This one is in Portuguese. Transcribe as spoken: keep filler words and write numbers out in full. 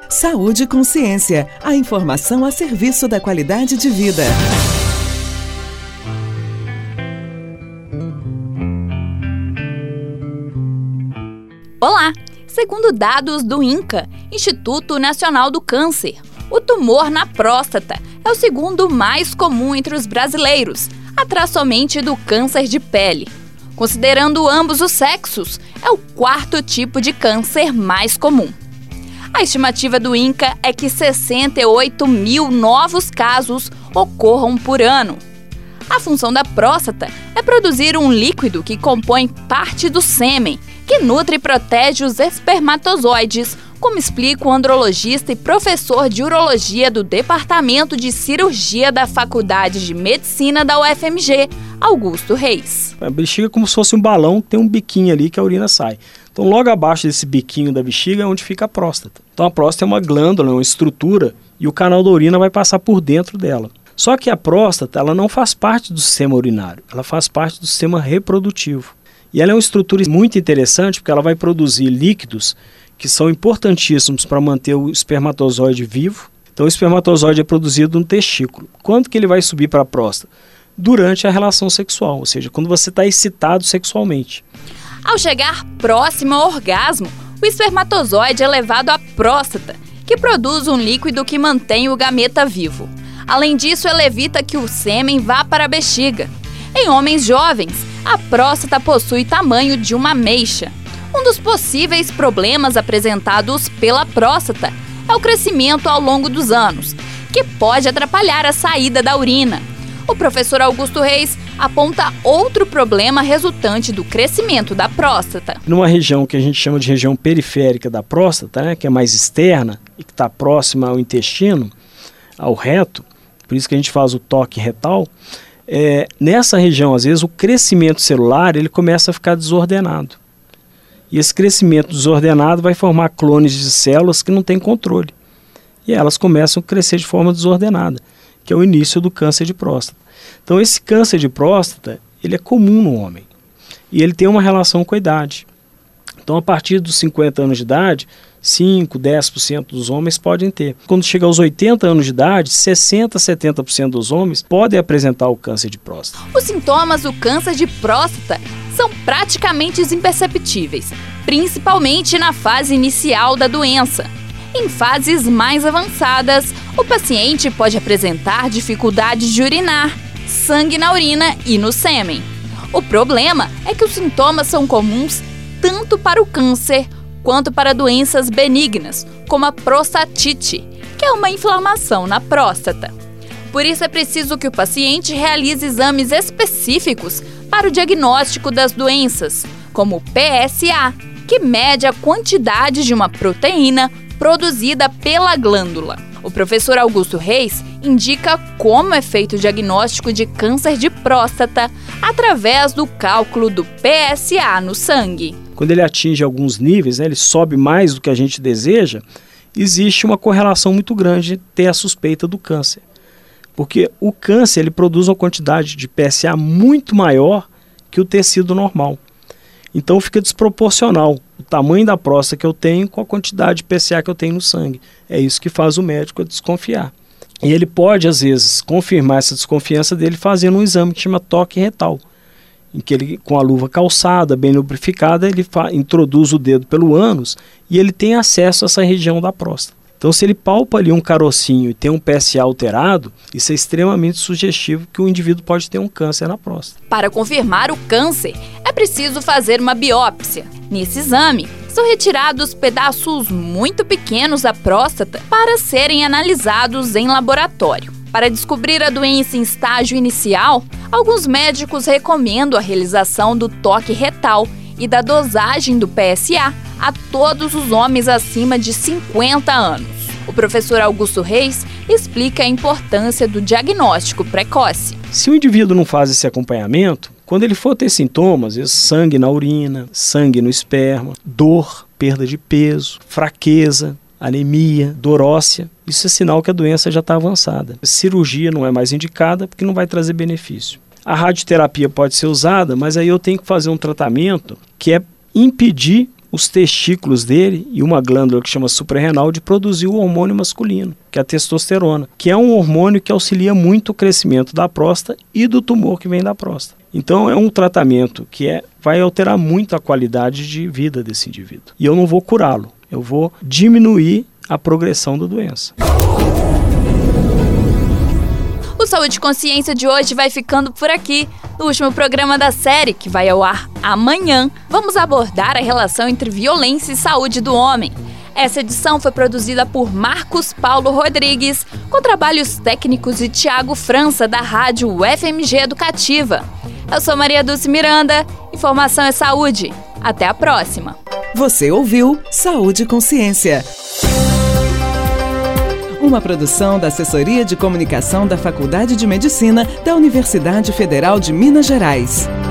Saúde e Consciência, a informação a serviço da qualidade de vida. Olá! Segundo dados do INCA, Instituto Nacional do Câncer, o tumor na próstata é o segundo mais comum entre os brasileiros, atrás somente do câncer de pele. Considerando ambos os sexos, é o quarto tipo de câncer mais comum. A estimativa do INCA é que sessenta e oito mil novos casos ocorram por ano. A função da próstata é produzir um líquido que compõe parte do sêmen, que nutre e protege os espermatozoides, como explica o andrologista e professor de urologia do Departamento de Cirurgia da Faculdade de Medicina da U F M G, Augusto Reis. A bexiga é como se fosse um balão, tem um biquinho ali que a urina sai. Então logo abaixo desse biquinho da bexiga é onde fica a próstata. Então a próstata é uma glândula, uma estrutura, e o canal da urina vai passar por dentro dela. Só que a próstata ela não faz parte do sistema urinário, ela faz parte do sistema reprodutivo. E ela é uma estrutura muito interessante porque ela vai produzir líquidos que são importantíssimos para manter o espermatozoide vivo. Então o espermatozoide é produzido no testículo. Quando que ele vai subir para a próstata? Durante a relação sexual, ou seja, quando você está excitado sexualmente. Ao chegar próximo ao orgasmo, o espermatozoide é levado à próstata, que produz um líquido que mantém o gameta vivo. Além disso, ela evita que o sêmen vá para a bexiga. Em homens jovens, a próstata possui tamanho de uma ameixa. Um dos possíveis problemas apresentados pela próstata é o crescimento ao longo dos anos, que pode atrapalhar a saída da urina. O professor Augusto Reis aponta outro problema resultante do crescimento da próstata. Numa região que a gente chama de região periférica da próstata, né, que é mais externa e que está próxima ao intestino, ao reto, por isso que a gente faz o toque retal, é, nessa região, às vezes, o crescimento celular ele começa a ficar desordenado. E esse crescimento desordenado vai formar clones de células que não têm controle. E elas começam a crescer de forma desordenada, que é o início do câncer de próstata. Então esse câncer de próstata, ele é comum no homem. E ele tem uma relação com a idade. Então a partir dos cinquenta anos de idade, cinco, dez por cento dos homens podem ter. Quando chega aos oitenta anos de idade, sessenta, setenta por cento dos homens podem apresentar o câncer de próstata. Os sintomas do câncer de próstata são praticamente imperceptíveis, principalmente na fase inicial da doença. Em fases mais avançadas, o paciente pode apresentar dificuldade de urinar, sangue na urina e no sêmen. O problema é que os sintomas são comuns tanto para o câncer quanto para doenças benignas, como a prostatite, que é uma inflamação na próstata. Por isso é preciso que o paciente realize exames específicos para o diagnóstico das doenças, como o P S A, que mede a quantidade de uma proteína produzida pela glândula. O professor Augusto Reis indica como é feito o diagnóstico de câncer de próstata através do cálculo do P S A no sangue. Quando ele atinge alguns níveis, né, ele sobe mais do que a gente deseja, existe uma correlação muito grande de ter a suspeita do câncer. Porque o câncer ele produz uma quantidade de P S A muito maior que o tecido normal. Então fica desproporcional o tamanho da próstata que eu tenho com a quantidade de P S A que eu tenho no sangue. É isso que faz o médico desconfiar. E ele pode, às vezes, confirmar essa desconfiança dele fazendo um exame que chama toque retal, em que ele, com a luva calçada, bem lubrificada, ele introduz o dedo pelo ânus e ele tem acesso a essa região da próstata. Então, se ele palpa ali um carocinho e tem um P S A alterado, isso é extremamente sugestivo que o indivíduo pode ter um câncer na próstata. Para confirmar o câncer, é preciso fazer uma biópsia. Nesse exame, são retirados pedaços muito pequenos da próstata para serem analisados em laboratório. Para descobrir a doença em estágio inicial, alguns médicos recomendam a realização do toque retal e da dosagem do P S A a todos os homens acima de cinquenta anos. O professor Augusto Reis explica a importância do diagnóstico precoce. Se o indivíduo não faz esse acompanhamento, quando ele for ter sintomas, às vezes sangue na urina, sangue no esperma, dor, perda de peso, fraqueza, anemia, dor óssea, isso é sinal que a doença já está avançada. A cirurgia não é mais indicada porque não vai trazer benefício. A radioterapia pode ser usada, mas aí eu tenho que fazer um tratamento que é impedir os testículos dele e uma glândula que chama suprarrenal de produzir o hormônio masculino, que é a testosterona, que é um hormônio que auxilia muito o crescimento da próstata e do tumor que vem da próstata. Então é um tratamento que é, vai alterar muito a qualidade de vida desse indivíduo. E eu não vou curá-lo, eu vou diminuir a progressão da doença. O Saúde e Consciência de hoje vai ficando por aqui. No último programa da série, que vai ao ar amanhã, vamos abordar a relação entre violência e saúde do homem. Essa edição foi produzida por Marcos Paulo Rodrigues, com trabalhos técnicos de Tiago França, da rádio U F M G Educativa. Eu sou Maria Dulce Miranda, informação é saúde. Até a próxima. Você ouviu Saúde e Consciência. Uma produção da Assessoria de Comunicação da Faculdade de Medicina da Universidade Federal de Minas Gerais.